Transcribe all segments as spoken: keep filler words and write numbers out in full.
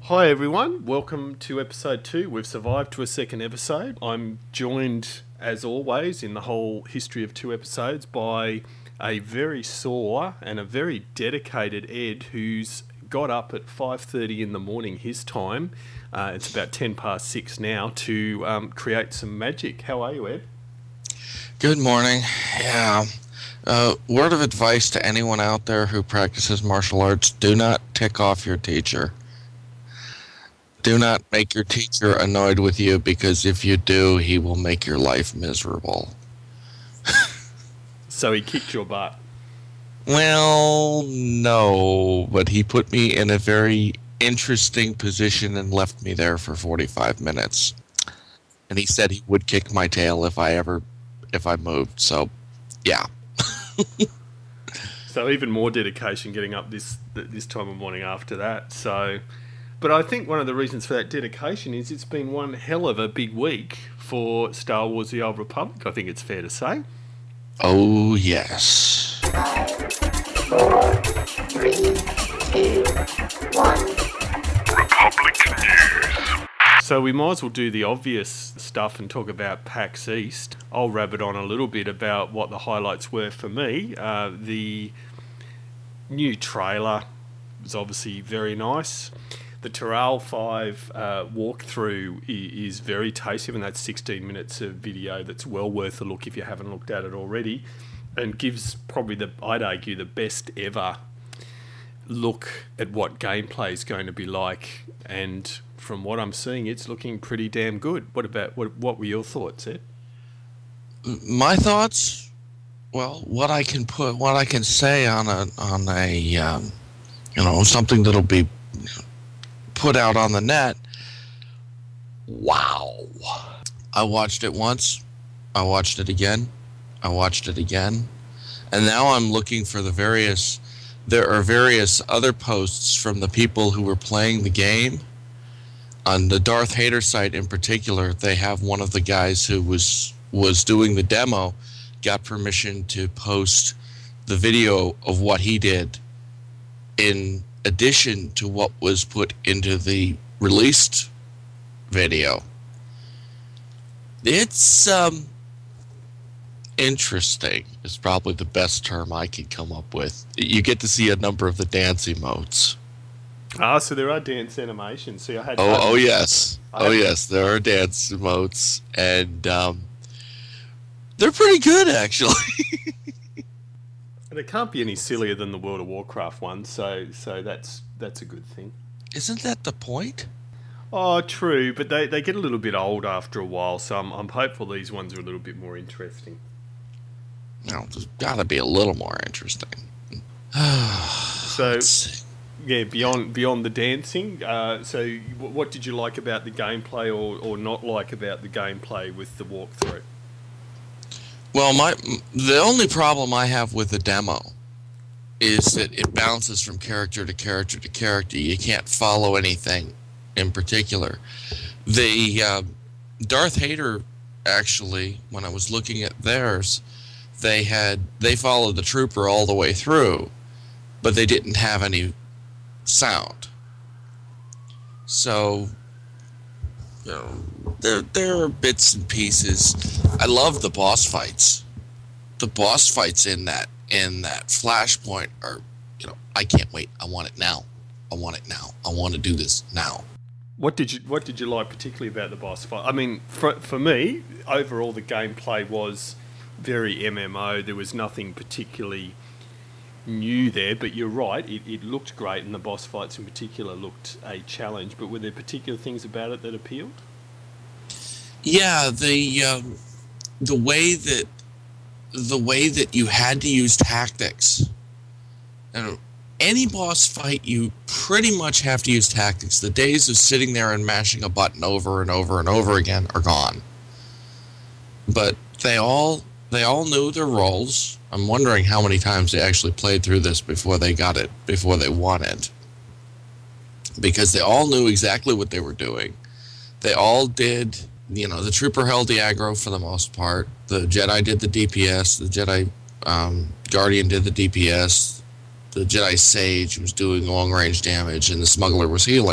Hi everyone, welcome to episode two. We've survived to a second episode. I'm joined, as always, in the whole history of two episodes by a very sore and a very dedicated Ed who's got up at five thirty in the morning his time. Uh, it's about ten past six now to um, create some magic. How are you, Ed? Good morning. Yeah. Uh, word of advice to anyone out there who practices martial arts, do not tick off your teacher. Do not make your teacher annoyed with you, because if you do, he will make your life miserable. So he kicked your butt? Well, no, but he put me in a very interesting position and left me there for forty-five minutes. And he said he would kick my tail if I ever, if I moved, so, yeah. So even more dedication getting up this this time of morning after that, so... But I think one of the reasons for that dedication is it's been one hell of a big week for Star Wars The Old Republic, I think it's fair to say. Oh, yes. Five, four, three, two, one. Republic News. So we might as well do the obvious stuff and talk about PAX East. I'll rabbit on a little bit about what the highlights were for me. Uh, the new trailer was obviously very nice. The Taral five uh, walkthrough is very tasty, and that's sixteen minutes of video that's well worth a look if you haven't looked at it already, and gives probably, the I'd argue, the best ever look at what gameplay is going to be like. And from what I'm seeing, it's looking pretty damn good. What about what? What were your thoughts, Ed? My thoughts? Well, what I can put, what I can say on a on a um, you know, something that'll be put out on the net. Wow. I watched it once. I watched it again. I watched it again. And now I'm looking for the various... There are various other posts from the people who were playing the game. On the Darth Hater site in particular, they have one of the guys who was was doing the demo got permission to post the video of what he did in addition to what was put into the released video. It's um, interesting is probably the best term I could come up with. You get to see a number of the dance emotes. Ah, so there are dance animations. See, I had. Oh, oh yes, I oh had, yes, there are dance emotes, and um, they're pretty good actually. They can't be any sillier than the World of Warcraft one, so so that's that's a good thing. Isn't that the point? Oh, true, but they, they get a little bit old after a while, so I'm I'm hopeful these ones are a little bit more interesting. No, there's got to be a little more interesting. So, yeah, beyond beyond the dancing, uh, so what did you like about the gameplay, or, or not like about the gameplay with the walkthrough? Well, my the only problem I have with the demo is that it bounces from character to character to character. You can't follow anything in particular. The uh, Darth Hater, actually, when I was looking at theirs, they had they followed the trooper all the way through, but they didn't have any sound. So, you know, there there are bits and pieces. I love the boss fights. The boss fights in that in that Flashpoint are, you know, I can't wait. I want it now. I want it now. I want to do this now. What did you What did you like particularly about the boss fight? I mean, for for me, overall the gameplay was very M M O. There was nothing particularly new there, but you're right. It, it looked great, and the boss fights in particular looked a challenge. But were there particular things about it that appealed? Yeah, the um, the way that the way that you had to use tactics. And any boss fight, you pretty much have to use tactics. The days of sitting there and mashing a button over and over and over again are gone. But they all they all knew their roles. I'm wondering how many times they actually played through this before they got it, before they won it. Because they all knew exactly what they were doing. They all did, you know, the trooper held the aggro for the most part. The Jedi did the D P S. The Jedi um, Guardian did the D P S. The Jedi Sage was doing long-range damage, and the Smuggler was healing.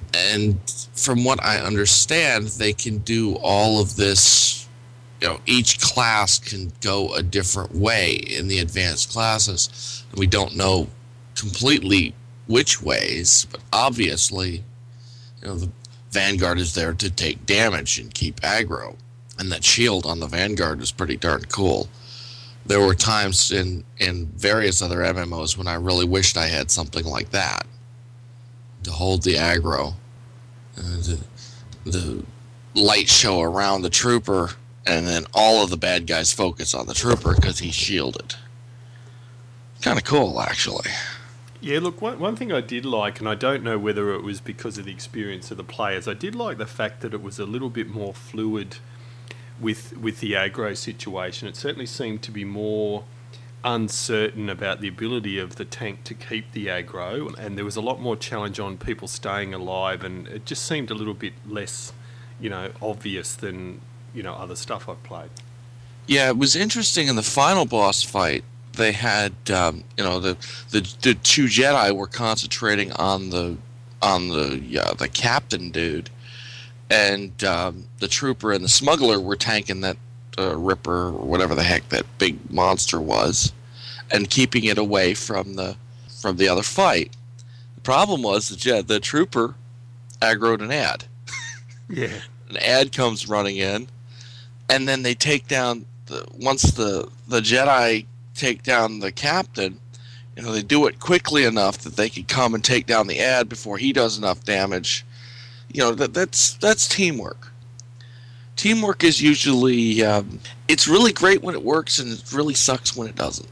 and from what I understand, they can do all of this. You know, each class can go a different way in the advanced classes. We don't know completely which ways, but obviously, you know, the Vanguard is there to take damage and keep aggro, and that shield on the Vanguard is pretty darn cool. There were times in, in various other M M Os when I really wished I had something like that to hold the aggro. Uh, the, the light show around the trooper, and then all of the bad guys focus on the trooper because he's shielded. Kind of cool, actually. Yeah, look, one, one thing I did like, and I don't know whether it was because of the experience of the players, I did like the fact that it was a little bit more fluid with with the aggro situation. It certainly seemed to be more uncertain about the ability of the tank to keep the aggro, and there was a lot more challenge on people staying alive, and it just seemed a little bit less, you know, obvious than, you know, other stuff I've played. Yeah, it was interesting in the final boss fight. They had, um, you know, the, the the two Jedi were concentrating on the on the uh, the captain dude, and um, the trooper and the smuggler were tanking that uh, Ripper or whatever the heck that big monster was, and keeping it away from the from the other fight. The problem was the jet the trooper aggroed an ad. Yeah, an ad comes running in, and then they take down the once the the Jedi take down the captain. You know, they do it quickly enough that they can come and take down the ad before he does enough damage. You know, that that's that's teamwork. Teamwork is usually um, it's really great when it works, and it really sucks when it doesn't.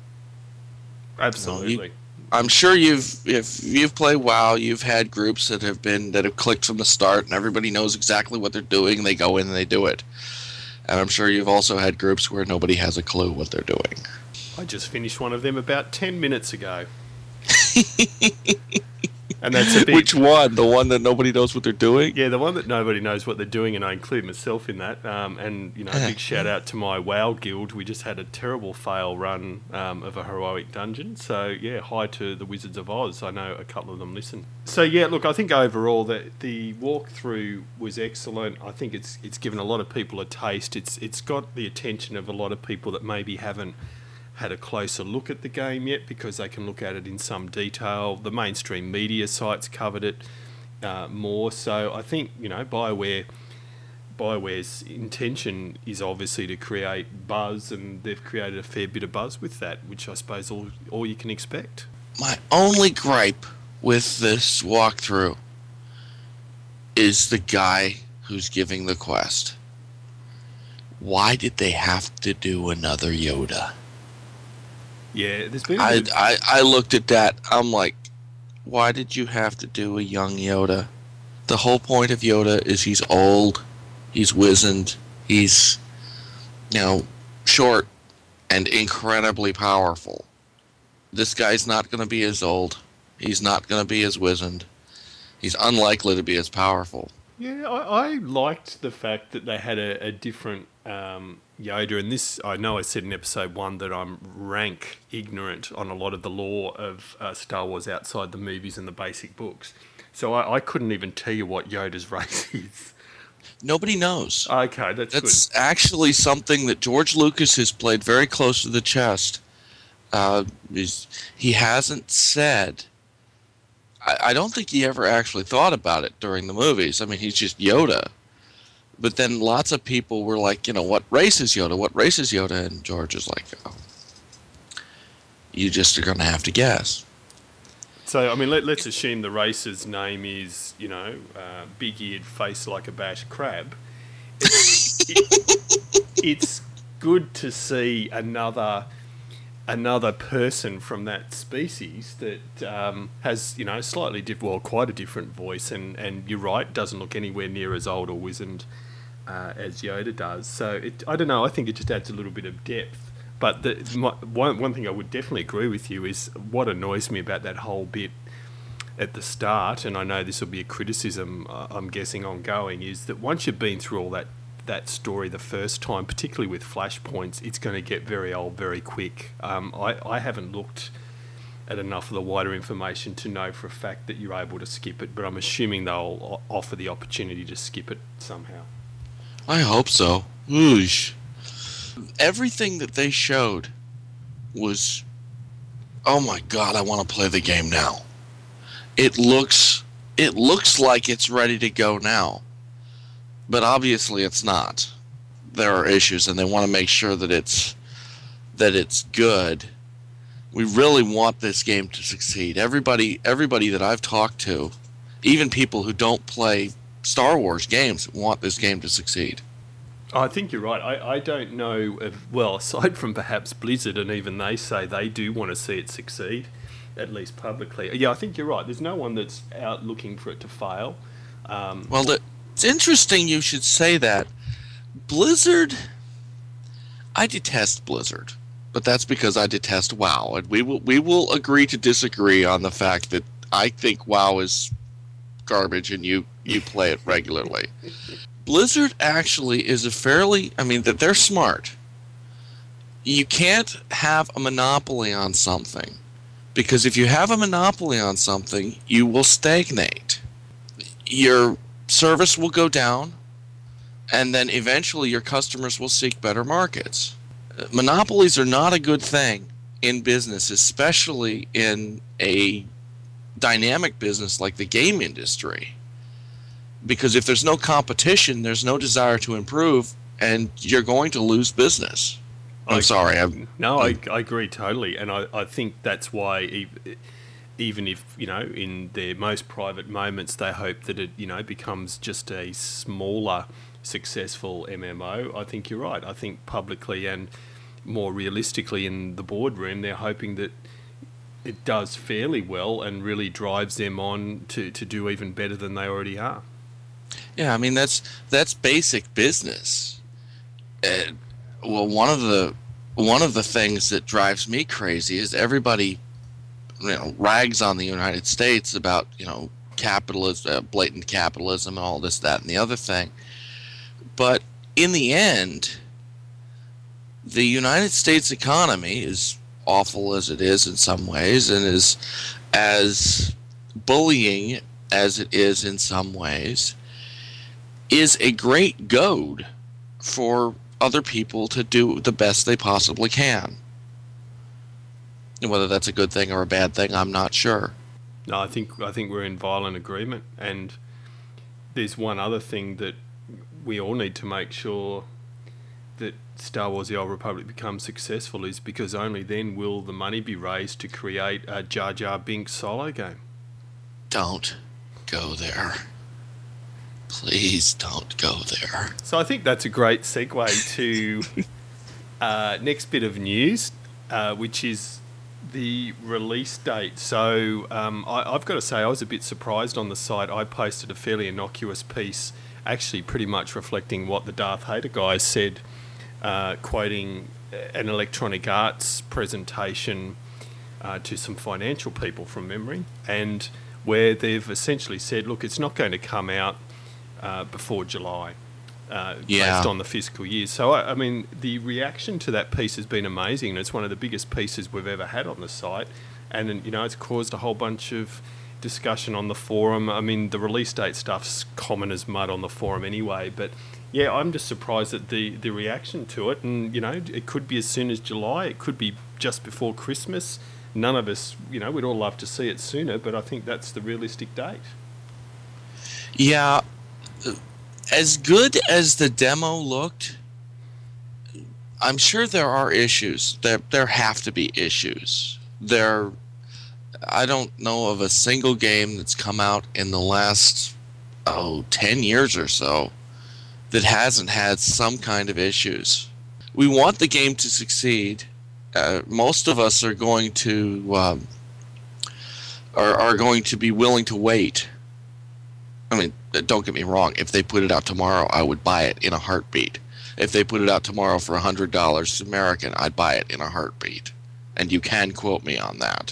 Absolutely. You know, you, I'm sure you've if you've played WoW, you've had groups that have been that have clicked from the start, and everybody knows exactly what they're doing. And they go in and they do it. And I'm sure you've also had groups where nobody has a clue what they're doing. I just finished one of them about ten minutes ago. And that's a big... Which one? The one that nobody knows what they're doing? Yeah, the one that nobody knows what they're doing, and I include myself in that. Um, and, you know, a big shout out to my WoW guild. We just had a terrible fail run um, of a heroic dungeon. So, yeah, hi to the Wizards of Oz. I know a couple of them listen. So, yeah, look, I think overall the, the walkthrough was excellent. I think it's it's given a lot of people a taste. It's It's got the attention of a lot of people that maybe haven't had a closer look at the game yet, because they can look at it in some detail. The mainstream media sites covered it uh, more. So I think, you know, BioWare, BioWare's intention is obviously to create buzz, and they've created a fair bit of buzz with that, which I suppose all, all you can expect. My only gripe with this walkthrough is the guy who's giving the quest. Why did they have to do another Yoda? Yeah, there's been. I, Bit... I I looked at that. I'm like, why did you have to do a young Yoda? The whole point of Yoda is he's old, he's wizened, he's, you know, short and incredibly powerful. This guy's not going to be as old. He's not going to be as wizened. He's unlikely to be as powerful. Yeah, I, I liked the fact that they had a, a different um, Yoda, and this, I know I said in episode one that I'm rank ignorant on a lot of the lore of uh, Star Wars outside the movies and the basic books, so I, I couldn't even tell you what Yoda's race is. Nobody knows. Okay, that's, that's good. actually something that George Lucas has played very close to the chest. Uh, he hasn't said... I don't think he ever actually thought about it during the movies. I mean, he's just Yoda. But then lots of people were like, you know, what race is Yoda? What race is Yoda? And George is like, oh, you just are going to have to guess. So, I mean, let, let's assume the race's name is, you know, uh, big-eared, face like a bashed crab. It's, it, it's good to see another... another person from that species that um, has, you know, slightly different, well, quite a different voice, and, and you're right, doesn't look anywhere near as old or wizened uh, as Yoda does. So, it, I don't know, I think it just adds a little bit of depth. But the, my, one, one thing I would definitely agree with you is what annoys me about that whole bit at the start, and I know this will be a criticism, uh, I'm guessing, ongoing, is that once you've been through all that that story the first time, particularly with flashpoints, it's going to get very old very quick. Um, I, I haven't looked at enough of the wider information to know for a fact that you're able to skip it. But I'm assuming they'll o- offer the opportunity to skip it somehow. I hope so. Oosh. Everything that they showed was, oh my god, I want to play the game now. It looks, it looks like it's ready to go now, but obviously it's not. There are issues, and they want to make sure that it's that it's good. We really want this game to succeed. Everybody, everybody that I've talked to, even people who don't play Star Wars games, want this game to succeed. I think you're right. I, I don't know if, well, aside from perhaps Blizzard, and even they say they do want to see it succeed, at least publicly. Yeah, I think you're right. There's no one that's out looking for it to fail. Um, Well, the, it's interesting you should say that. Blizzard, I detest Blizzard, but that's because I detest WoW, and we will we will agree to disagree on the fact that I think WoW is garbage and you, you play it regularly. Blizzard actually is a fairly, I mean, that they're smart. You can't have a monopoly on something, because if you have a monopoly on something, you will stagnate. Your service will go down, and then eventually your customers will seek better markets. Monopolies are not a good thing in business, especially in a dynamic business like the game industry. Because if there's no competition, there's no desire to improve, and you're going to lose business. I'm I, sorry. I'm, no, I'm, I, I agree totally. And I, I think that's why ev- even if, you know, in their most private moments, they hope that it, you know, becomes just a smaller, successful M M O, I think you're right. I think publicly and more realistically in the boardroom, they're hoping that it does fairly well and really drives them on to, to do even better than they already are. Yeah, I mean, that's that's basic business. Uh, well, one of the one of the things that drives me crazy is everybody, you know, rags on the United States about, you know, capitalism, uh, blatant capitalism, and all this, that, and the other thing. But in the end, the United States economy, is awful as it is in some ways, and is as bullying as it is in some ways, is a great goad for other people to do the best they possibly can. And whether that's a good thing or a bad thing, I'm not sure. No, I think I think we're in violent agreement. And there's one other thing that we all need to make sure that Star Wars: The Old Republic becomes successful, is because only then will the money be raised to create a Jar Jar Binks solo game. Don't go there. Please don't go there. So I think that's a great segue to uh, next bit of news, uh, which is the release date. So um, I, I've got to say I was a bit surprised on the site. I posted a fairly innocuous piece, actually pretty much reflecting what the Darth Vader guys said, uh, quoting an Electronic Arts presentation uh, to some financial people from memory, and where they've essentially said, look, it's not going to come out Uh, before July, uh, yeah. based on the fiscal year. So, I, I mean, the reaction to that piece has been amazing. It's one of the biggest pieces we've ever had on the site. And, you know, it's caused a whole bunch of discussion on the forum. I mean, the release date stuff's common as mud on the forum anyway. But, yeah, I'm just surprised at the, the reaction to it. And, you know, it could be as soon as July. It could be just before Christmas. None of us, you know, we'd all love to see it sooner. But I think that's the realistic date. Yeah. As good as the demo looked, I'm sure there are issues. There there have to be issues. There, I don't know of a single game that's come out in the last, oh, ten years or so that hasn't had some kind of issues. We want the game to succeed. Uh, most of us are going to um, are are going to be willing to wait. I mean, don't get me wrong. If they put it out tomorrow, I would buy it in a heartbeat. If they put it out tomorrow for one hundred dollars American, I'd buy it in a heartbeat. And you can quote me on that.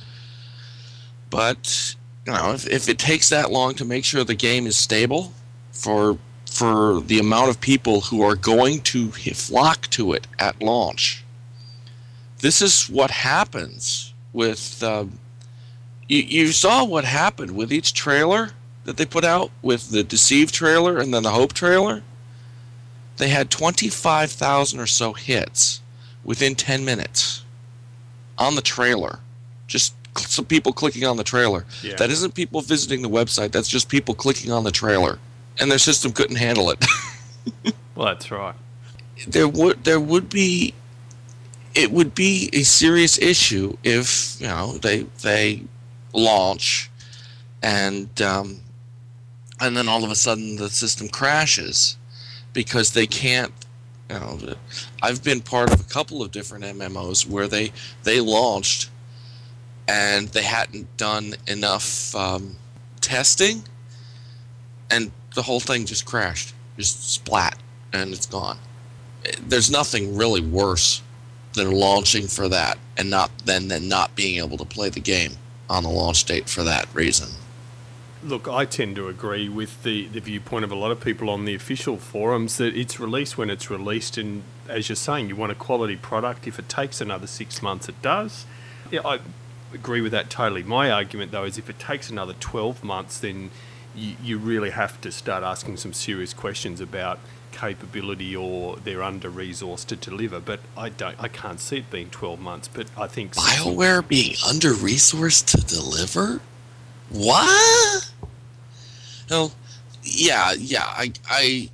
But, you know, if, if it takes that long to make sure the game is stable for for the amount of people who are going to flock to it at launch, this is what happens with um, you. You saw what happened with each trailer that they put out, with the Deceive trailer and then the Hope trailer. They had twenty-five thousand or so hits within ten minutes on the trailer. Just some people clicking on the trailer. Yeah. That isn't people visiting the website. That's just people clicking on the trailer, and their system couldn't handle it. Well, that's right. There would there would be it would be a serious issue if, you know, they they launch and um, and then all of a sudden the system crashes because they can't. You know, I've been part of a couple of different M M Os where they they launched and they hadn't done enough um, testing, and the whole thing just crashed, just splat, and it's gone. There's nothing really worse than launching for that and not then then not being able to play the game on the launch date for that reason. Look, I tend to agree with the, the viewpoint of a lot of people on the official forums that it's released when it's released, and as you're saying, you want a quality product. If it takes another six months, it does. Yeah, I agree with that totally. My argument, though, is if it takes another twelve months, then you, you really have to start asking some serious questions about capability, or they're under-resourced to deliver. But I don't, I can't see it being twelve months. But I think BioWare being under-resourced to deliver? What? No, yeah, yeah. I, I,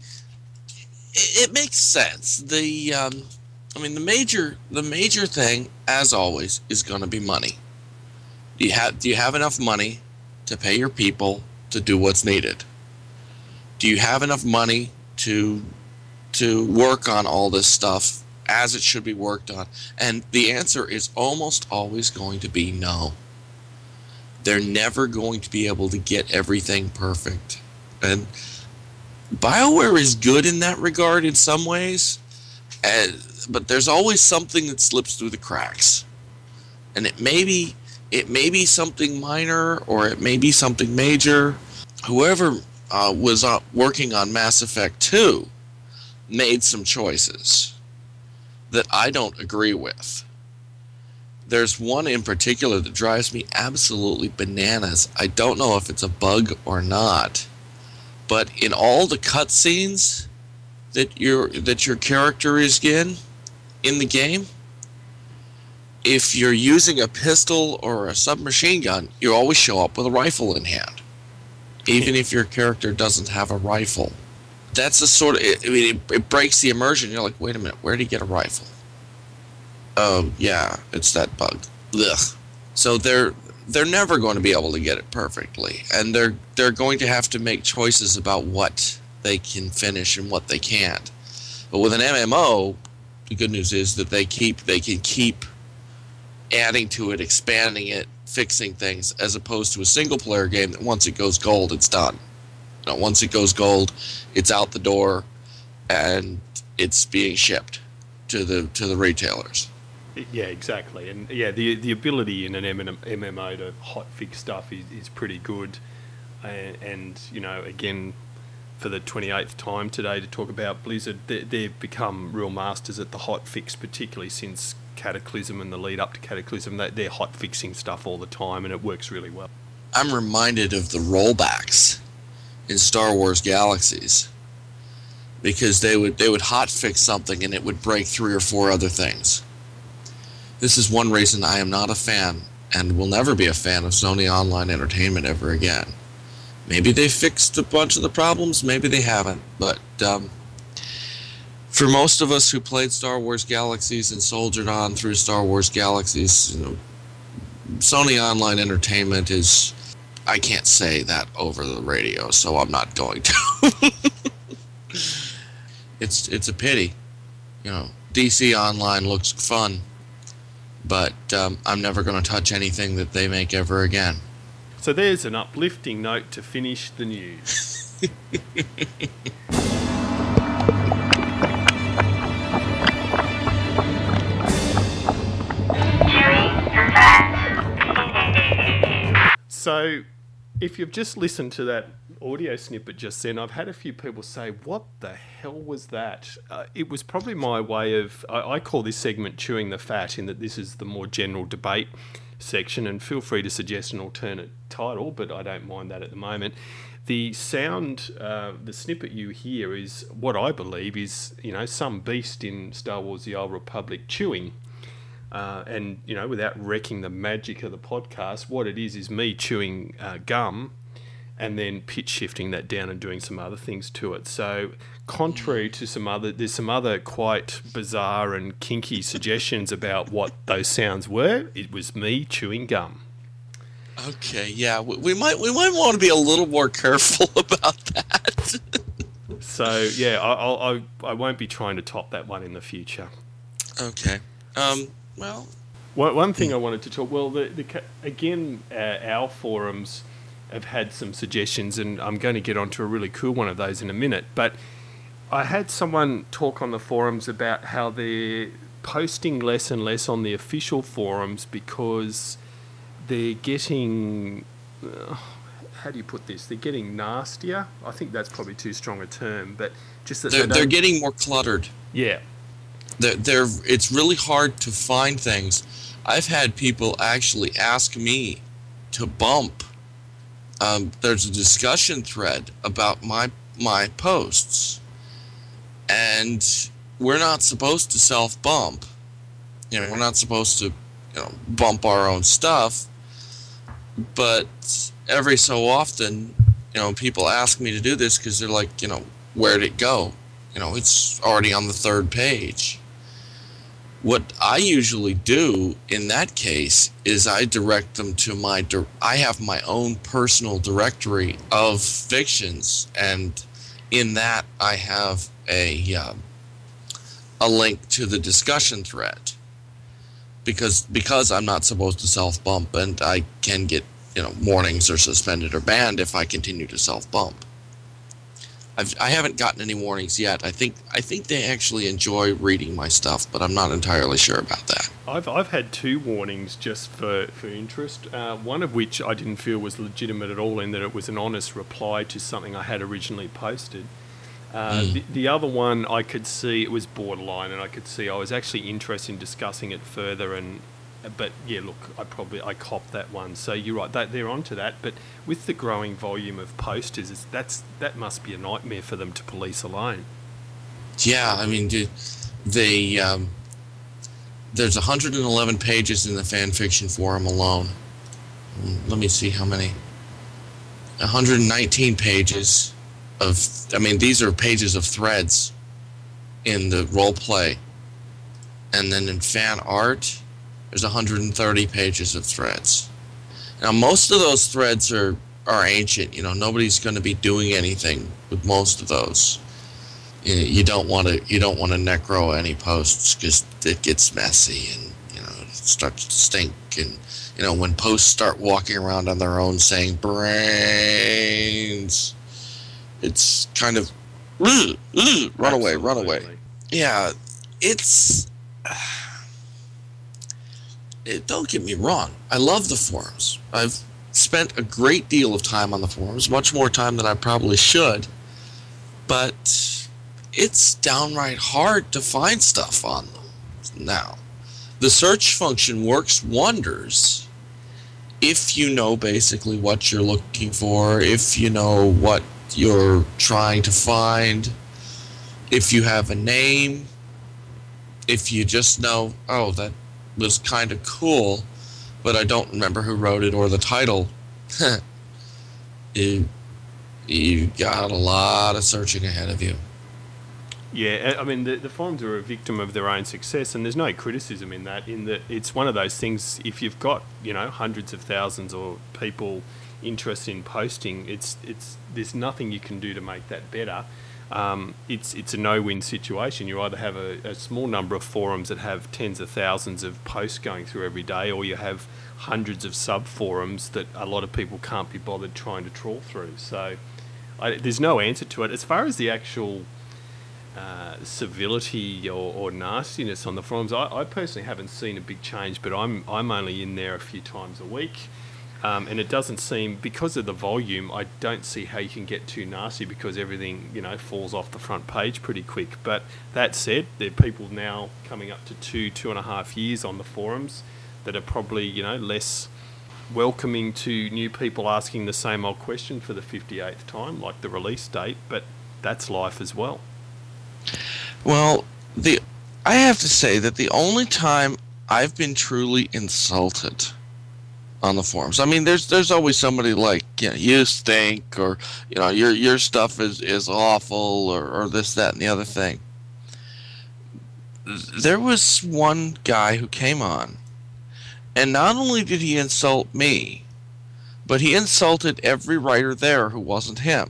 it makes sense. The, um, I mean, the major, the major thing, as always, is going to be money. Do you have, do you have enough money to pay your people to do what's needed? Do you have enough money to, to work on all this stuff as it should be worked on? And the answer is almost always going to be no. They're never going to be able to get everything perfect. And BioWare is good in that regard in some ways, and, but there's always something that slips through the cracks. And it may be, it may be something minor, or it may be something major. Whoever uh, was uh, working on Mass Effect two made some choices that I don't agree with. There's one in particular that drives me absolutely bananas. I don't know if it's a bug or not, but in all the cutscenes that your that your character is in in the game, if you're using a pistol or a submachine gun, you always show up with a rifle in hand, even if your character doesn't have a rifle. That's a sort of, I mean, it, it breaks the immersion. You're like, wait a minute, where did he get a rifle? Oh, yeah, it's that bug. Ugh. So they're they're never going to be able to get it perfectly, and they're they're going to have to make choices about what they can finish and what they can't. But with an M M O, the good news is that they keep they can keep adding to it, expanding it, fixing things, as opposed to a single player game that once it goes gold, it's done. You know, once it goes gold, it's out the door, and it's being shipped to the to the retailers. Yeah, exactly. And yeah, the the ability in an M M O to hot fix stuff is, is pretty good. And, and, you know, again, for the twenty-eighth time today to talk about Blizzard, they, they've become real masters at the hot fix, particularly since Cataclysm and the lead up to Cataclysm. They, they're hot fixing stuff all the time, and it works really well. I'm reminded of the rollbacks in Star Wars Galaxies, because they would they would hot fix something and it would break three or four other things. This is one reason I am not a fan, and will never be a fan, of Sony Online Entertainment ever again. Maybe they fixed a bunch of the problems, maybe they haven't, but um, for most of us who played Star Wars Galaxies and soldiered on through Star Wars Galaxies, you know, Sony Online Entertainment is, I can't say that over the radio, so I'm not going to. it's it's a pity. You know, D C Online looks fun, but um, I'm never going to touch anything that they make ever again. So there's an uplifting note to finish the news. So if you've just listened to that audio snippet just then, I've had a few people say, what the hell was that? Uh, it was probably my way of, I, I call this segment chewing the fat, in that this is the more general debate section, and feel free to suggest an alternate title, but I don't mind that at the moment. The sound, uh, the snippet you hear is what I believe is, you know, some beast in Star Wars The Old Republic chewing. Uh, and, you know, without wrecking the magic of the podcast, what it is is me chewing uh, gum and then pitch shifting that down and doing some other things to it. So contrary to some other, there's some other quite bizarre and kinky suggestions about what those sounds were. It was me chewing gum. Okay, yeah, we, we might we might want to be a little more careful about that. So yeah, I, I'll, I I won't be trying to top that one in the future. Okay. Um. Well. One, one thing I wanted to talk. Well, the, the again, uh, our forums have had some suggestions, and I'm going to get onto a really cool one of those in a minute. But I had someone talk on the forums about how they're posting less and less on the official forums because they're getting, uh, how do you put this? They're getting nastier. I think that's probably too strong a term, but just that they're, they they're getting more cluttered. Yeah. They're, they're, it's really hard to find things. I've had people actually ask me to bump. Um, there's a discussion thread about my my posts, and we're not supposed to self-bump. You know, we're not supposed to, you know, bump our own stuff. But every so often, you know, people ask me to do this because they're like, you know, where'd it go? You know, it's already on the third page. What I usually do in that case is I direct them to my, di- I have my own personal directory of fictions, and in that I have a, uh, a link to the discussion thread. Because because I'm not supposed to self-bump, and I can get, you know, warnings or suspended or banned if I continue to self-bump. I've, I haven't gotten any warnings yet. I think I think they actually enjoy reading my stuff, but I'm not entirely sure about that. I've I've had two warnings just for, for interest, uh, one of which I didn't feel was legitimate at all in that it was an honest reply to something I had originally posted. Uh, mm. the, the other one, I could see it was borderline, and I could see I was actually interested in discussing it further. And but yeah, look, I probably I copped that one. So you're right, that they're onto that. But with the growing volume of posters, it's, that's that must be a nightmare for them to police alone. Yeah, I mean, they um, there's one hundred eleven pages in the fan fiction forum alone. Let me see how many. one hundred nineteen pages. Of, I mean, these are pages of threads in the role play, and then in fan art, there's one hundred thirty pages of threads. Now, most of those threads are are ancient. You know, nobody's going to be doing anything with most of those. You know, you don't want to you don't want to necro any posts because it gets messy and, you know, it starts to stink. And, you know, when posts start walking around on their own saying brains, it's kind of, ugh, ugh, run away, run away. Yeah, it's, uh, it, don't get me wrong. I love the forums. I've spent a great deal of time on the forums, much more time than I probably should. But it's downright hard to find stuff on them now. The search function works wonders if you know basically what you're looking for, if you know what you're trying to find, if you have a name, if you just know, oh, that was kind of cool, but I don't remember who wrote it or the title. you, you got a lot of searching ahead of you. Yeah, I mean, the, the forums are a victim of their own success, and there's no criticism in that, in that it's one of those things, if you've got, you know, hundreds of thousands or people interested in posting, it's it's there's nothing you can do to make that better. Um, it's it's a no-win situation. You either have a, a small number of forums that have tens of thousands of posts going through every day, or you have hundreds of sub-forums that a lot of people can't be bothered trying to trawl through. So I, there's no answer to it. As far as the actual uh, civility or, or nastiness on the forums, I, I personally haven't seen a big change, but I'm I'm only in there a few times a week. Um, and it doesn't seem, because of the volume, I don't see how you can get too nasty because everything, you know, falls off the front page pretty quick. But that said, there are people now coming up to two, two and a half years on the forums. that are probably, you know, less welcoming to new people asking the same old question for the fifty-eighth time, like the release date, but that's life as well. Well, the I have to say that the only time I've been truly insulted on the forums, I mean, there's there's always somebody like, you know, you stink, or, you know, your your stuff is, is awful, or, or this, that, and the other thing. There was one guy who came on, and not only did he insult me, but he insulted every writer there who wasn't him.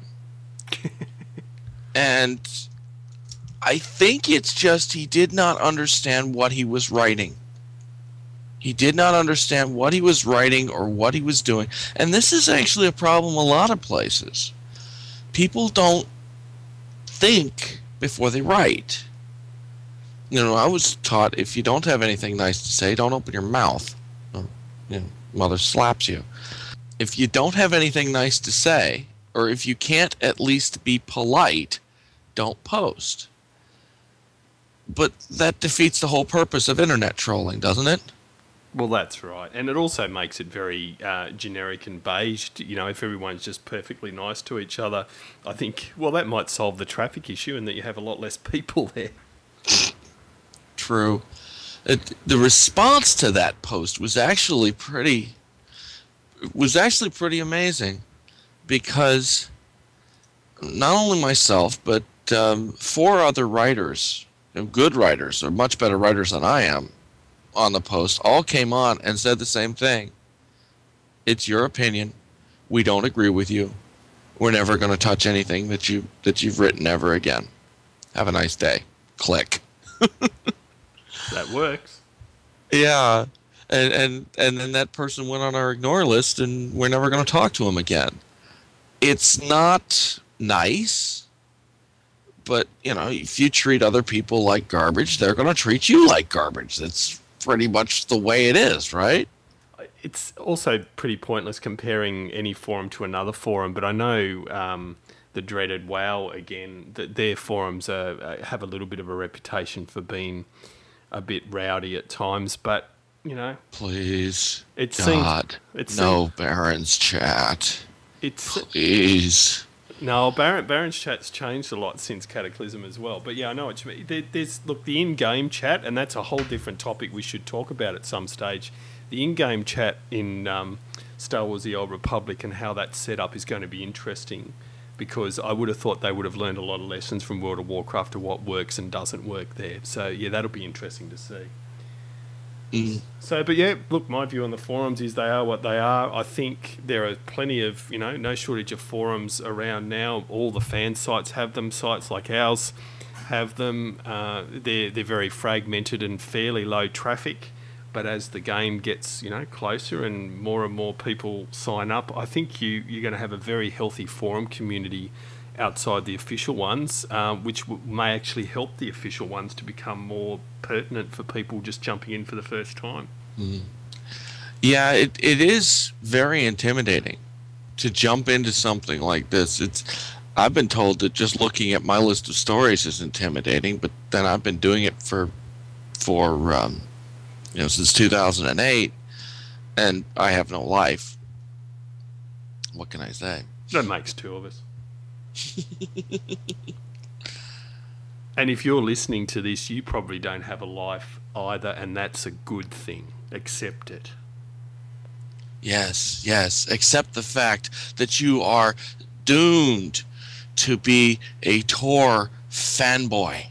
And I think it's just he did not understand what he was writing. He did not understand what he was writing or what he was doing. And this is actually a problem a lot of places. People don't think before they write. You know, I was taught, if you don't have anything nice to say, don't open your mouth. Or, you know, mother slaps you. If you don't have anything nice to say, or if you can't at least be polite, don't post. But that defeats the whole purpose of internet trolling, doesn't it? Well, that's right. And it also makes it very uh, generic and beige. You know, if everyone's just perfectly nice to each other, I think, well, that might solve the traffic issue and that you have a lot less people there. True. It, the response to that post was actually pretty was actually pretty amazing, because not only myself, but um, four other writers, good writers, or much better writers than I am, on the post, all came on and said the same thing. It's your opinion. We don't agree with you. We're never going to touch anything that you that you've written ever again. Have a nice day. Click. That works. Yeah. And, and and then that person went on our ignore list, and we're never going to talk to him again. It's not nice, but, you know, if you treat other people like garbage, they're going to treat you like garbage. That's pretty much the way it is, right? It's also pretty pointless comparing any forum to another forum, but I know um, the dreaded WoW, again, that their forums are, have a little bit of a reputation for being a bit rowdy at times, but, you know... Please, it God, seems, it no seems, Baron's chat. It's, Please. No, Baron, Baron's chat's changed a lot since Cataclysm as well. But yeah, I know what you mean. There, there's, look, the in-game chat, and that's a whole different topic we should talk about at some stage. The in-game chat in um, Star Wars The Old Republic and how that's set up is going to be interesting, because I would have thought they would have learned a lot of lessons from World of Warcraft of what works and doesn't work there. So yeah, that'll be interesting to see. Mm. So, but yeah, look, my view on the forums is they are what they are. I think there are plenty of, you know, no shortage of forums around now. All the fan sites have them. Sites like ours have them. Uh, they're, they're very fragmented and fairly low traffic. But as the game gets, you know, closer and more and more people sign up, I think you, you're going to have a very healthy forum community outside the official ones, uh, which w- may actually help the official ones to become more pertinent for people just jumping in for the first time. Mm. Yeah, it, it is very intimidating to jump into something like this. It's I've been told that just looking at my list of stories is intimidating, but then I've been doing it for for um, you know, since two thousand eight, and I have no life. What can I say? That makes two of us. And if you're listening to this, you probably don't have a life either, and that's a good thing. Accept it. Yes, yes. Accept the fact that you are doomed to be a Tor fanboy.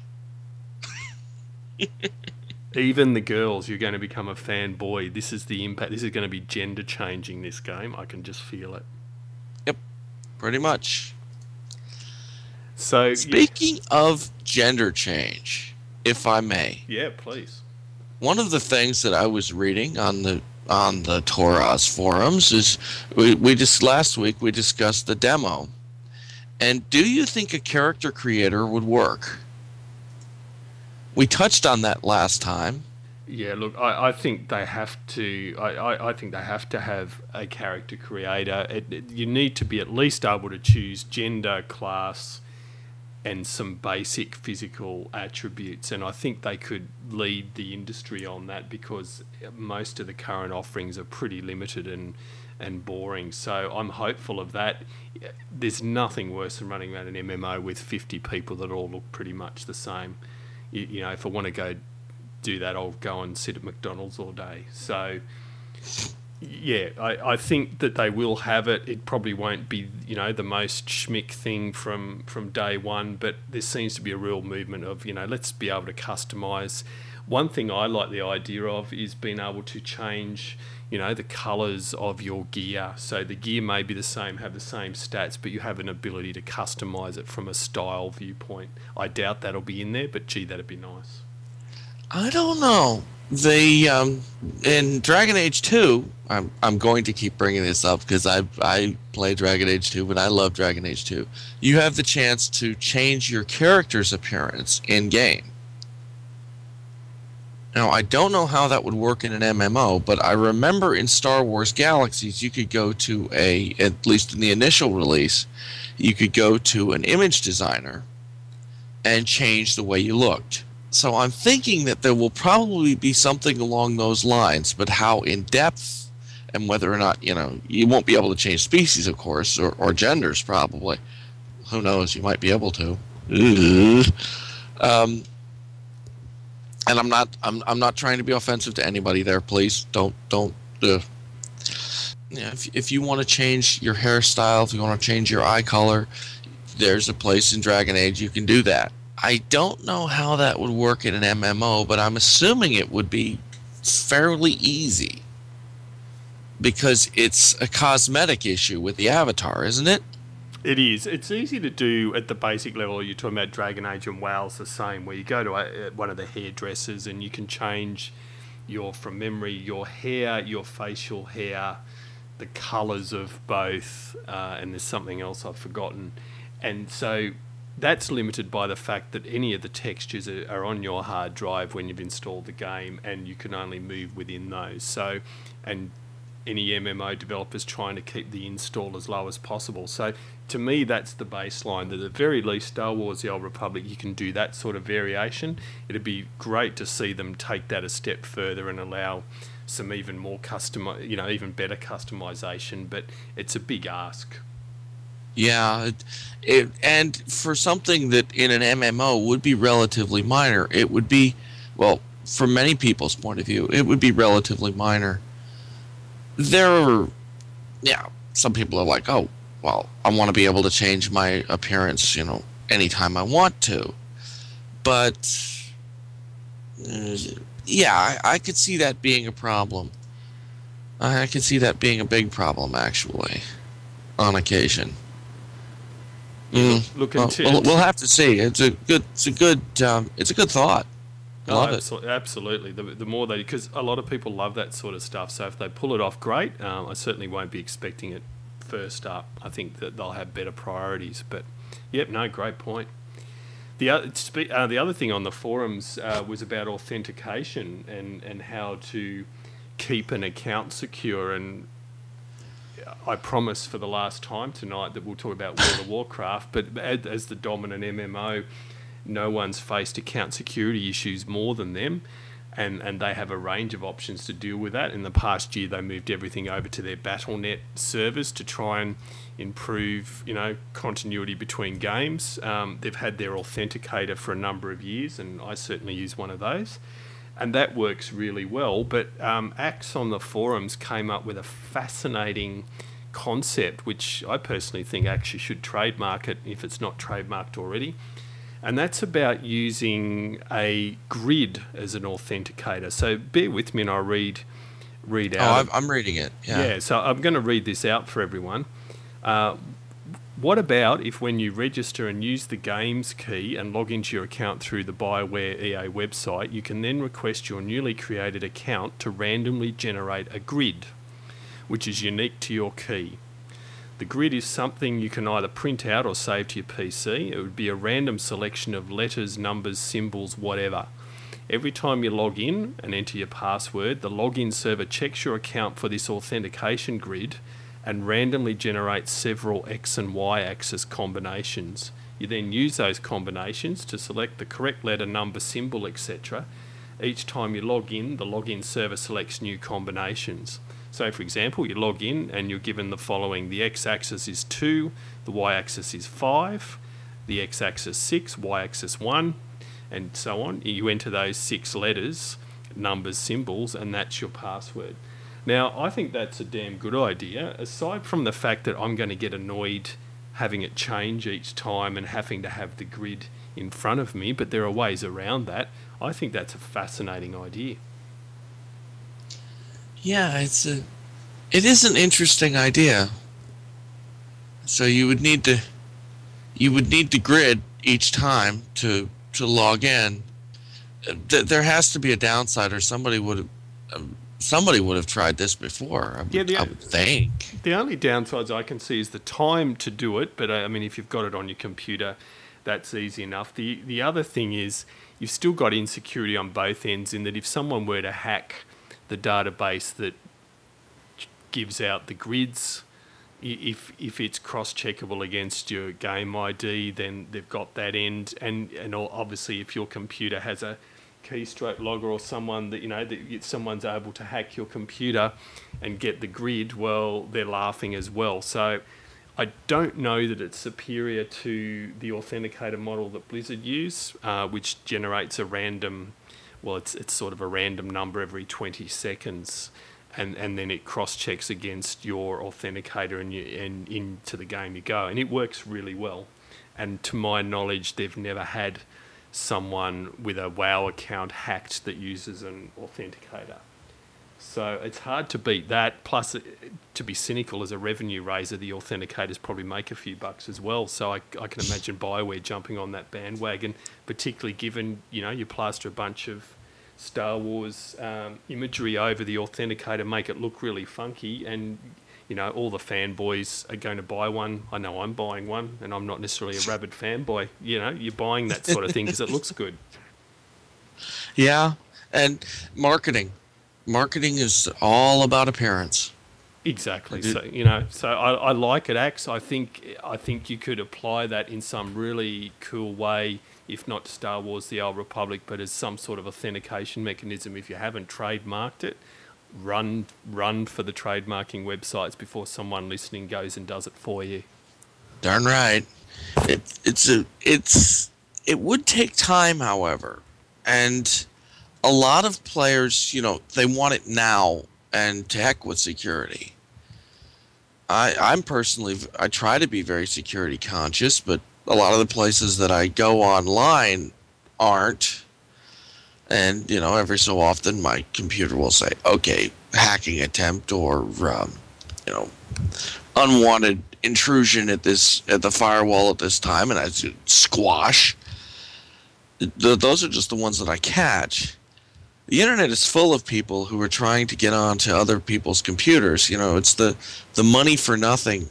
Even the girls, you're going to become a fanboy. This is the impact. This is going to be gender changing, this game. I can just feel it. Yep, pretty much. So, speaking yeah. of gender change, if I may. Yeah, please. One of the things that I was reading on the on the Toraz forums is we, we just last week we discussed the demo. And do you think a character creator would work? We touched on that last time. Yeah, look, I, I think they have to. I, I, I think they have to have a character creator. It, it, you need to be at least able to choose gender, class, and some basic physical attributes. And I think they could lead the industry on that, because most of the current offerings are pretty limited and and boring. So I'm hopeful of that. There's nothing worse than running around an M M O with fifty people that all look pretty much the same. You, you know, if I want to go do that, I'll go and sit at McDonald's all day. So yeah, I, I think that they will have it. It probably won't be, you know, the most schmick thing from, from day one, but there seems to be a real movement of, you know, let's be able to customise. One thing I like the idea of is being able to change, you know, the colours of your gear. So the gear may be the same, have the same stats, but you have an ability to customise it from a style viewpoint. I doubt that'll be in there, but gee, that'd be nice. I don't know. The um, in Dragon Age two, I'm I'm going to keep bringing this up because I I play Dragon Age two, but I love Dragon Age two. You have the chance to change your character's appearance in game. Now, I don't know how that would work in an M M O, but I remember in Star Wars Galaxies, you could go to a, at least in the initial release, you could go to an image designer and change the way you looked. So I'm thinking that there will probably be something along those lines, but how in depth and whether or not, you know, you won't be able to change species, of course, or, or genders probably. Who knows? You might be able to. Um, and I'm not, I'm, I'm not trying to be offensive to anybody there. Please don't, don't. Uh, yeah, if if you want to change your hairstyle, if you want to change your eye color, there's a place in Dragon Age you can do that. I don't know how that would work in an M M O, but I'm assuming it would be fairly easy because it's a cosmetic issue with the avatar, isn't it? It is. It's easy to do at the basic level. You're talking about Dragon Age and WoW's the same, where you go to a, one of the hairdressers and you can change your, from memory, your hair, your facial hair, the colours of both, uh, and there's something else I've forgotten. And so that's limited by the fact that any of the textures are, are on your hard drive when you've installed the game, and you can only move within those. So, and any M M O developers trying to keep the install as low as possible. So to me, that's the baseline. That at the very least, Star Wars: The Old Republic, you can do that sort of variation. It'd be great to see them take that a step further and allow some even more custom, you know, even better customization. But it's a big ask. Yeah, it, it, and for something that in an M M O would be relatively minor, it would be, well, from many people's point of view, it would be relatively minor. There are, yeah, some people are like, oh, well, I want to be able to change my appearance, you know, anytime I want to. But, uh, yeah, I, I could see that being a problem. I, I could see that being a big problem, actually, on occasion. Mm. Look, well, until, we'll, we'll have to see. It's a good, it's a good, um, it's a good thought. Oh, love absolutely, it. absolutely. The, the more they, because a lot of people love that sort of stuff. So if they pull it off, great. Um, I certainly won't be expecting it first up. I think that they'll have better priorities. But yep, no, great point. The other, uh, the other thing on the forums uh, was about authentication and, and how to keep an account secure. And I promise for the last time tonight that we'll talk about World of Warcraft, but as, as the dominant M M O, no one's faced account security issues more than them, and, and they have a range of options to deal with that. In the past year, they moved everything over to their Battle dot net servers to try and improve, you know, continuity between games. Um, they've had their authenticator for a number of years, and I certainly use one of those, and that works really well. But um, Axe on the forums came up with a fascinating concept, which I personally think actually should trademark it if it's not trademarked already. And that's about using a grid as an authenticator. So bear with me and I'll read read out. Oh, I'm, I'm reading it. Yeah. Yeah, so I'm going to read this out for everyone. Uh, what about if when you register and use the games key and log into your account through the BioWare E A website, you can then request your newly created account to randomly generate a grid, which is unique to your key. The grid is something you can either print out or save to your P C. It would be a random selection of letters, numbers, symbols, whatever. Every time you log in and enter your password, the login server checks your account for this authentication grid and randomly generates several X and Y axis combinations. You then use those combinations to select the correct letter, number, symbol, et cetera. Each time you log in, the login server selects new combinations. So, for example, you log in and you're given the following. The x-axis is two, the y-axis is five, the x-axis six, y-axis one, and so on. You enter those six letters, numbers, symbols, and that's your password. Now, I think that's a damn good idea, aside from the fact that I'm going to get annoyed having it change each time and having to have the grid in front of me, but there are ways around that. I think that's a fascinating idea. Yeah, it's a, it is an interesting idea. So you would need to, you would need the grid each time to to log in. Th- there has to be a downside, or somebody would have, um, somebody would have tried this before. I would, Yeah, the- I would think. The only downsides I can see is the time to do it, but uh, I mean, if you've got it on your computer, that's easy enough. The the other thing is you've still got insecurity on both ends, in that if someone were to hack the database that gives out the grids, i- if if it's cross-checkable against your game I D, then they've got that end. And and all- obviously, if your computer has a keystroke logger or someone that you know that y- someone's able to hack your computer and get the grid, well, they're laughing as well. So I don't know that it's superior to the authenticator model that Blizzard use, uh, which generates a random, well, it's it's sort of a random number every twenty seconds, and, and then it cross-checks against your authenticator and, you, and into the game you go. And it works really well. And to my knowledge, they've never had someone with a WoW account hacked that uses an authenticator. So it's hard to beat that. Plus, it- to be cynical, as a revenue raiser, the authenticators probably make a few bucks as well. So I, I can imagine BioWare jumping on that bandwagon, particularly given, you know, you plaster a bunch of Star Wars um, imagery over the authenticator, make it look really funky, and, you know, all the fanboys are going to buy one. I know I'm buying one, and I'm not necessarily a rabid fanboy. You know, you're buying that sort of thing because it looks good. Yeah, and marketing. Marketing is all about appearance. Exactly. Did- So you know, so I, I like it, Axe. I think I think you could apply that in some really cool way, if not to Star Wars: The Old Republic, but as some sort of authentication mechanism. If you haven't trademarked it, run run for the trademarking websites before someone listening goes and does it for you. Darn right. It, it's a it's it would take time, however, and a lot of players, you know, they want it now, and to heck with security. I I'm personally I try to be very security conscious, but a lot of the places that I go online aren't. And, you know, every so often my computer will say, okay, hacking attempt, or, um, you know, unwanted intrusion at this at the firewall at this time, and I say, squash. Th- those are just the ones that I catch. The internet is full of people who are trying to get onto other people's computers. You know, it's the, the money for nothing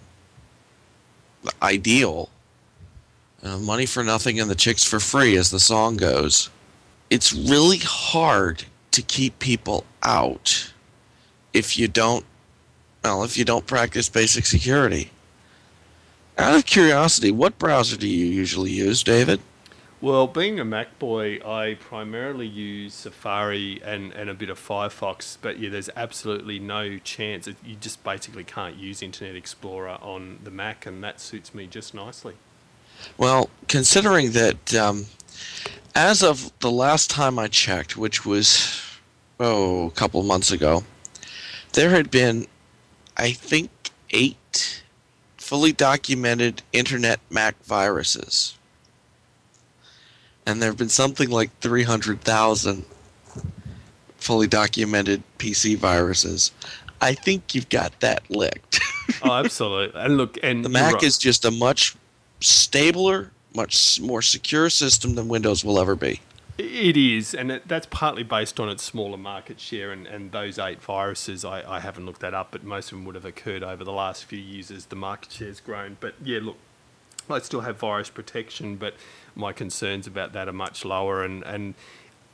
ideal. Uh, money for nothing and the chicks for free, as the song goes. It's really hard to keep people out if you don't, well, if you don't practice basic security. Out of curiosity, what browser do you usually use, David? Well, being a Mac boy, I primarily use Safari and, and a bit of Firefox, but yeah, there's absolutely no chance. It, you just basically can't use Internet Explorer on the Mac, and that suits me just nicely. Well, considering that um, as of the last time I checked, which was, oh, a couple months ago, there had been, I think, eight fully documented Internet Mac viruses. And there have been something like three hundred thousand fully documented P C viruses. I think you've got that licked. Oh, absolutely. And look, and The you're Mac right. is just a much stabler, much more secure system than Windows will ever be. It is, and it, that's partly based on its smaller market share, and, and those eight viruses, I, I haven't looked that up, but most of them would have occurred over the last few years as the market share's grown. But yeah, look, I still have virus protection, but my concerns about that are much lower, and, and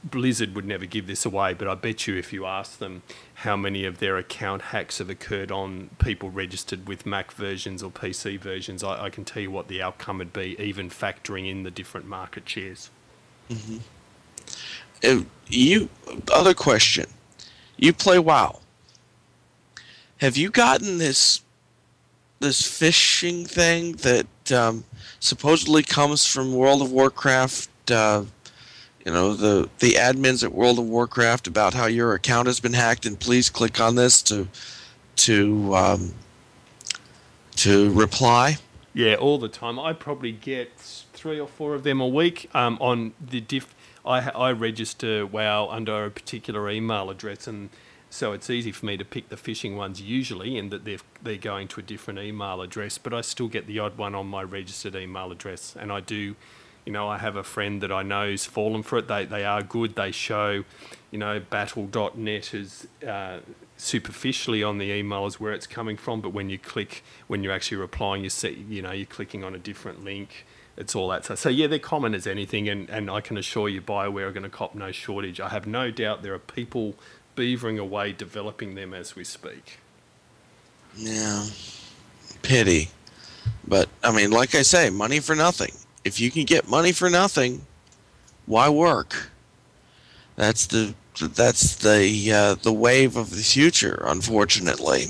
Blizzard would never give this away, but I bet you if you ask them how many of their account hacks have occurred on people registered with Mac versions or P C versions, I, I can tell you what the outcome would be, even factoring in the different market shares. Mm-hmm. Uh, you other question. You play WoW. Have you gotten this this phishing thing that um, supposedly comes from World of Warcraft? Uh, you know, the the admins at World of Warcraft about how your account has been hacked, and please click on this to to um, to reply. Yeah, all the time. I probably get three or four of them a week. Um, on the diff, I I register WoW under a particular email address, and so it's easy for me to pick the phishing ones usually, in that they're they're going to a different email address. But I still get the odd one on my registered email address, and I do. You know, I have a friend that I know's fallen for it. They they are good. They show, you know, battle dot net is uh, superficially on the email is where it's coming from. But when you click, when you're actually replying, you see, you know, you're clicking on a different link. It's all that stuff. So yeah, they're common as anything. And, and I can assure you, BioWare are going to cop no shortage. I have no doubt there are people beavering away developing them as we speak. Yeah, pity. But I mean, like I say, money for nothing. If you can get money for nothing, why work? That's the that's the uh, the wave of the future, unfortunately.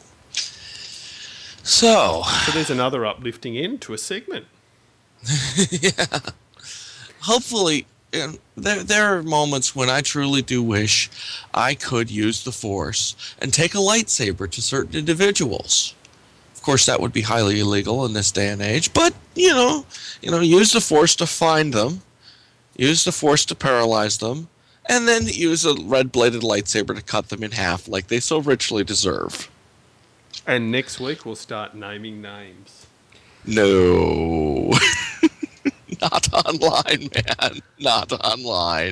So, so there's another uplifting end to a segment. Yeah. Hopefully, you know, there there are moments when I truly do wish I could use the Force and take a lightsaber to certain individuals. Of course, that would be highly illegal in this day and age, but, you know, you know, use the Force to find them, use the Force to paralyze them, and then use a red-bladed lightsaber to cut them in half like they so richly deserve. And next week we'll start naming names. No. Not online, man. Not online.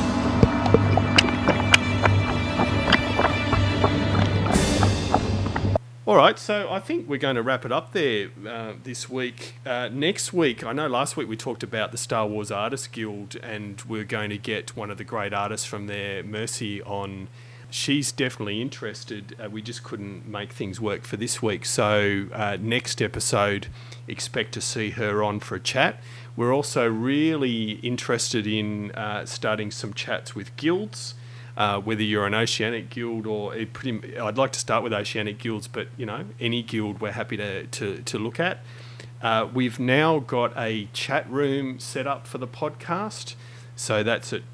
All right, so I think we're going to wrap it up there uh, this week. Uh, next week, I know last week we talked about the Star Wars Artists Guild, and we're going to get one of the great artists from there, Mercy, on. She's definitely interested. Uh, we just couldn't make things work for this week. So uh, next episode, expect to see her on for a chat. We're also really interested in uh, starting some chats with guilds. Uh, whether you're an Oceanic guild or it pretty, I'd like to start with Oceanic guilds, but you know, any guild we're happy to to, to look at. Uh, we've now got a chat room set up for the podcast, so that's at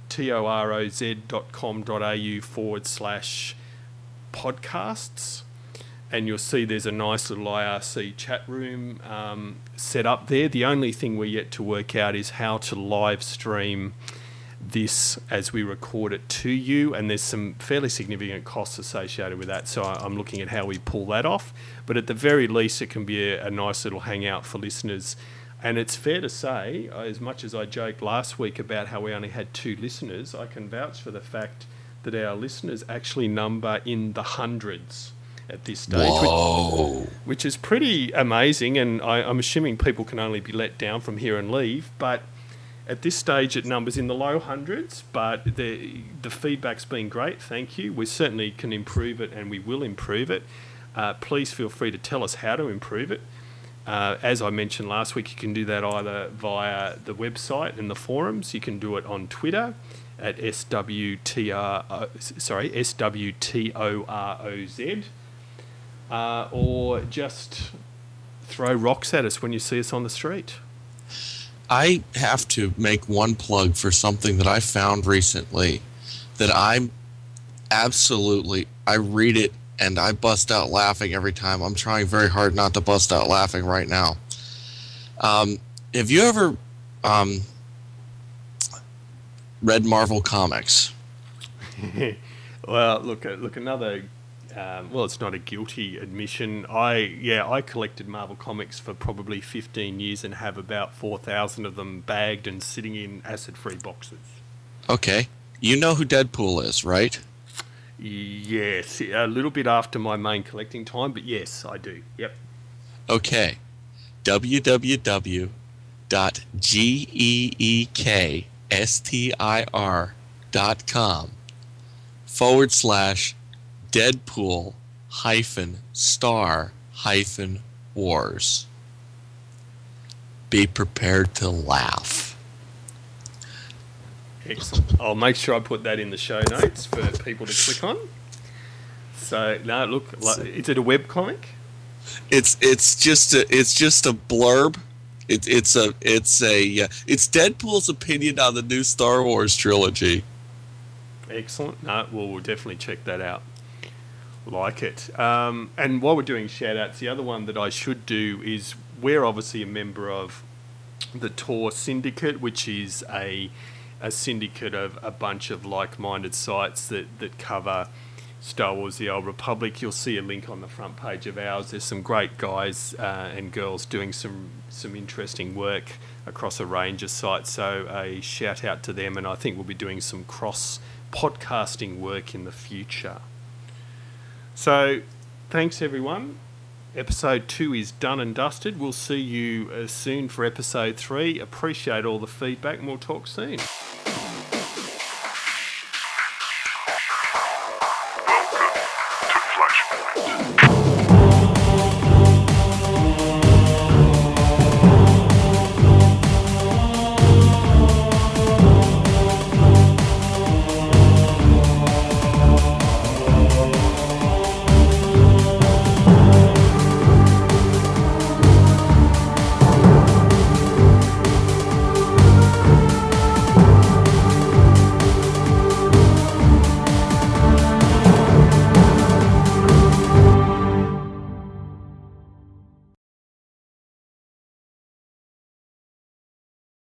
toroz.com.au forward slash podcasts, and you'll see there's a nice little I R C chat room um, set up there. The only thing we're yet to work out is how to live stream this as we record it to you, and there's some fairly significant costs associated with that, so I'm looking at how we pull that off. But at the very least, it can be a, a nice little hangout for listeners. And it's fair to say, as much as I joked last week about how we only had two listeners, I can vouch for the fact that our listeners actually number in the hundreds at this stage, which, which is pretty amazing, and I, I'm assuming people can only be let down from here and leave, but at this stage, it numbers in the low hundreds, but the the feedback's been great. Thank you. We certainly can improve it, and we will improve it. Uh, please feel free to tell us how to improve it. Uh, as I mentioned last week, you can do that either via the website and the forums. You can do it on Twitter at S W T R O, sorry S W T O R O Z, uh, or just throw rocks at us when you see us on the street. I have to make one plug for something that I found recently that I'm absolutely, I read it and I bust out laughing every time. I'm trying very hard not to bust out laughing right now. Um, have you ever um, read Marvel Comics? Well, look, look, another... Um, well, it's not a guilty admission. I yeah, I collected Marvel Comics for probably fifteen years and have about four thousand of them bagged and sitting in acid-free boxes. Okay. You know who Deadpool is, right? Yes, a little bit after my main collecting time, but yes, I do. Yep. Okay. w w w dot geekstr dot com forward slash Deadpool hyphen star hyphen wars. Be prepared to laugh. Excellent. I'll make sure I put that in the show notes for people to click on. So, no, look, like, is it a webcomic? It's it's just a it's just a blurb. It, it's a it's a uh, it's Deadpool's opinion on the new Star Wars trilogy. Excellent. No, well, we'll definitely check that out. Like it. Um, and while we're doing shout-outs, the other one that I should do is we're obviously a member of the Tor Syndicate, which is a a syndicate of a bunch of like-minded sites that, that cover Star Wars The Old Republic. You'll see a link on the front page of ours. There's some great guys uh, and girls doing some, some interesting work across a range of sites. So a shout-out to them, and I think we'll be doing some cross-podcasting work in the future. So, thanks everyone. Episode two is done and dusted. We'll see you uh, soon for episode three. Appreciate all the feedback, and we'll talk soon. Welcome to Flashpoint.